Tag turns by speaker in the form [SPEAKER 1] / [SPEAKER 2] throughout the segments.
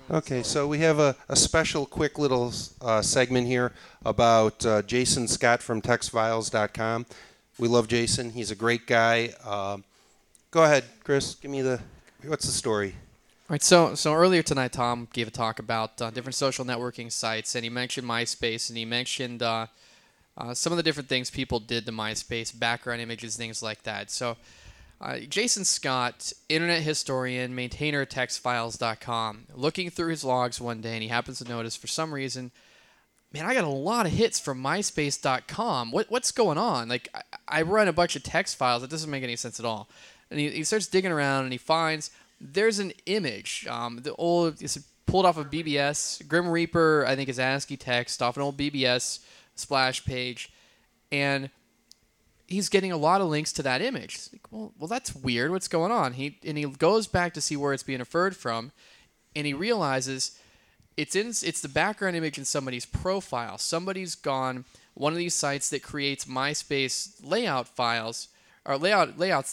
[SPEAKER 1] Okay, so we have a special quick little segment here about Jason Scott from TextFiles.com. We love Jason. He's a great guy. Go ahead, Chris. Give me what's the story?
[SPEAKER 2] All right, so earlier tonight, Tom gave a talk about different social networking sites, and he mentioned MySpace, and he mentioned some of the different things people did to MySpace, background images, things like that. So Jason Scott, internet historian, maintainer at TextFiles.com, looking through his logs one day, and he happens to notice for some reason, man, I got a lot of hits from MySpace.com. What's going on? Like, I run a bunch of text files. It doesn't make any sense at all. And he starts digging around, and he finds there's an image. It's pulled off of BBS. Grim Reaper, I think, is ASCII text off an old BBS splash page. And he's getting a lot of links to that image. He's like, well, that's weird. What's going on? He goes back to see where it's being inferred from, and he realizes it's the background image in somebody's profile. Somebody's gone one of these sites that creates MySpace layout files or layouts.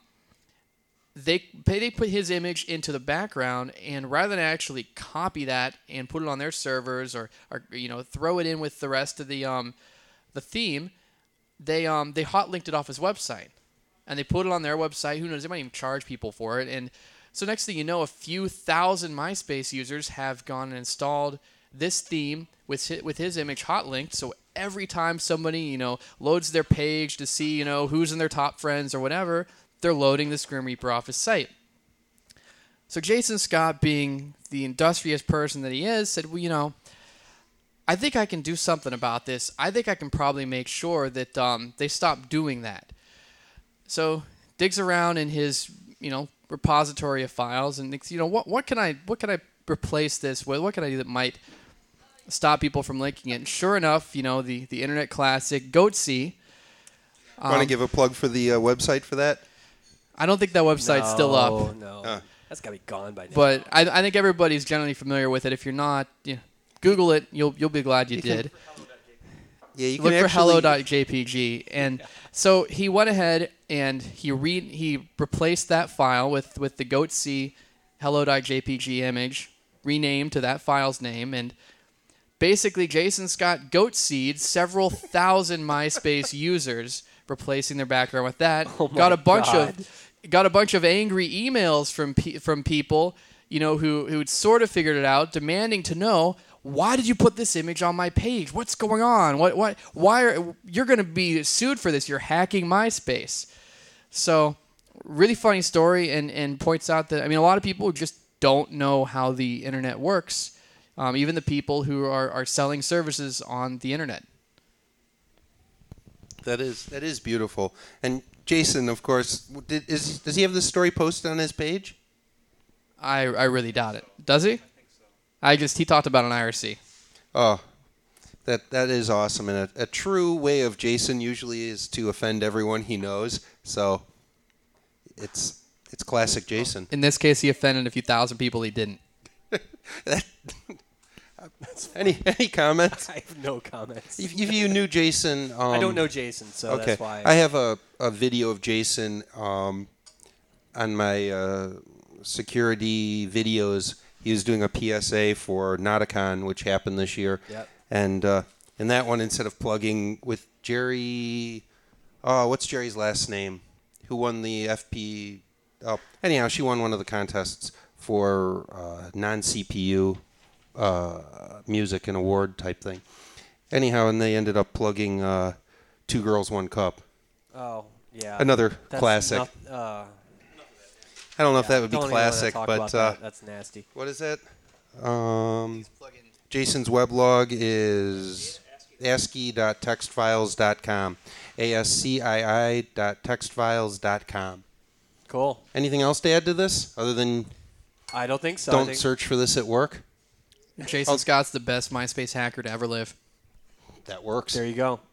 [SPEAKER 2] They put his image into the background, and rather than actually copy that and put it on their servers or throw it in with the rest of the theme, they hot linked it off his website, and they put it on their website. Who knows? They might even charge people for it. And so next thing you know, a few thousand MySpace users have gone and installed this theme with his image hot linked. So every time somebody loads their page to see who's in their top friends or whatever, they're loading this Grim Reaper off his site. So Jason Scott, being the industrious person that he is, said, well, I think I can do something about this. I think I can probably make sure that they stop doing that. So digs around in his repository of files and thinks, what can I replace this with? What can I do that might stop people from linking it? And sure enough, the internet classic Goatsy.
[SPEAKER 1] Want to give a plug for the website for that?
[SPEAKER 2] I don't think that website's still up.
[SPEAKER 3] No, that's gotta be gone by now.
[SPEAKER 2] But I think everybody's generally familiar with it. If you're not, Google it. You'll be glad you did.
[SPEAKER 1] Yeah, you can
[SPEAKER 2] look for hello.jpg. And so he went ahead and he replaced that file with the Goatsy hello.jpg image, renamed to that file's name, and basically Jason Scott goatseed several thousand MySpace users, replacing their background with that. Got a bunch of angry emails from people, who'd sort of figured it out, demanding to know, why did you put this image on my page? What's going on? You're going to be sued for this? You're hacking MySpace. So, really funny story, and points out that a lot of people just don't know how the internet works. Even the people who are selling services on the internet.
[SPEAKER 1] That is beautiful. And Jason, of course, does he have this story posted on his page?
[SPEAKER 2] I really doubt it. Does he? He talked about an IRC.
[SPEAKER 1] Oh, that is awesome. And a true way of Jason usually is to offend everyone he knows. So it's classic Jason.
[SPEAKER 2] In this case, he offended a few thousand people he didn't.
[SPEAKER 1] Any comments?
[SPEAKER 3] I have no comments.
[SPEAKER 1] If you knew Jason...
[SPEAKER 3] I don't know Jason, so
[SPEAKER 1] okay.
[SPEAKER 3] That's why.
[SPEAKER 1] I have a video of Jason on my security videos. He was doing a PSA for Nauticon, which happened this year.
[SPEAKER 3] Yep.
[SPEAKER 1] And in that one, instead of plugging with Jerry... what's Jerry's last name? Who won the FP... anyhow, she won one of the contests for non-CPU... music and award type thing. Anyhow, and they ended up plugging Two Girls, One Cup.
[SPEAKER 3] Oh, yeah.
[SPEAKER 1] Another classic. I don't know if that would be classic, but
[SPEAKER 3] that's nasty.
[SPEAKER 1] What is that? Jason's weblog is ASCII.textfiles.com. ASCII.textfiles.com.
[SPEAKER 3] Cool.
[SPEAKER 1] Anything else to add to this other than
[SPEAKER 3] I don't think so.
[SPEAKER 1] Don't search for this at work?
[SPEAKER 2] Jason Scott's the best MySpace hacker to ever live.
[SPEAKER 1] That works.
[SPEAKER 3] There you go.